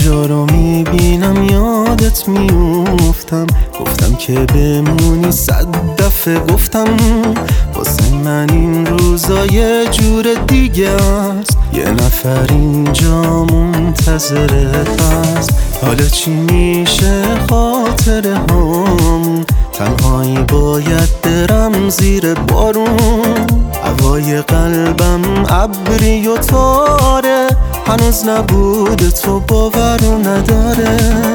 اینجا رو میبینم یادت میوفتم، گفتم که بمونی 100 دفعه گفتم، واسه من این روزا یه جور دیگه است، یه نفر اینجا منتظرت هست. حالا چی میشه خاطره هامون؟ تنهایی باید برم زیر بارون، هوای قلبم ابری و تاره، هنوز نبوده تو باورو نداره.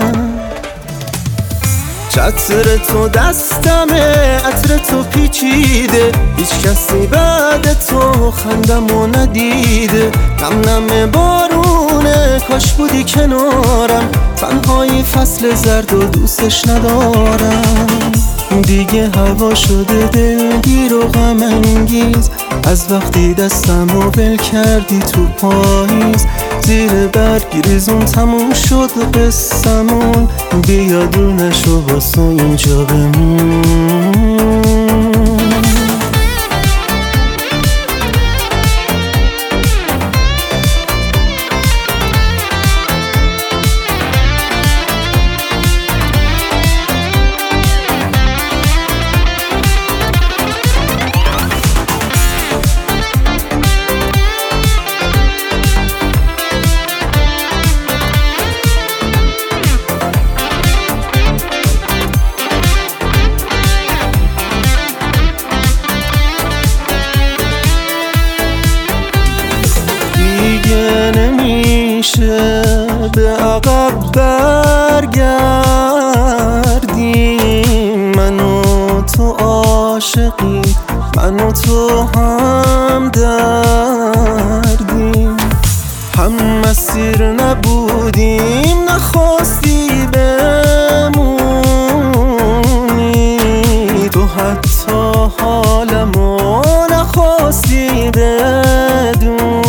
چتر تو دستمه، عطر تو پیچیده، هیچ کسی بعد تو خندمو ندیده. نم نم بارونه، کاش بودی کنارم، تنهایی فصل زرد و دوستش ندارم. دیگه هوا شده دلگیر و غم انگیز، از وقتی دستمو ول کردی تو پاییز. زیر برگ ریزون تموم شد قصمون، بیا دونشو واسه اینجا بمون. نمیشه به عقب برگردیم، من و تو عاشقی، من و تو هم دردیم، هم مسیر نبودیم، نخواستی بمونی، تو حتی حالمو نخواستی بدونی.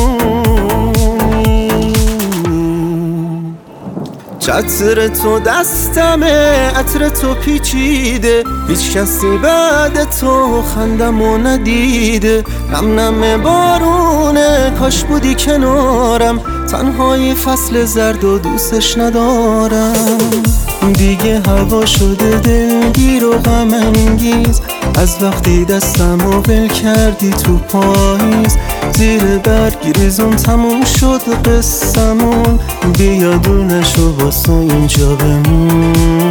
چتر تو دستمه، عطر تو پیچیده، هیچ کسی بعد تو خندمو ندیده. نم نم بارونه، کاش بودی کنارم، تنهایی فصل زرد و دوستش ندارم. دیگه هوا شده دلگیر و غم انگیز، از وقتی دستمو ول کردی تو پاییز. زیر برگ ریزون تموم شد قصمون، بیا دونشو واسه اینجا بمون.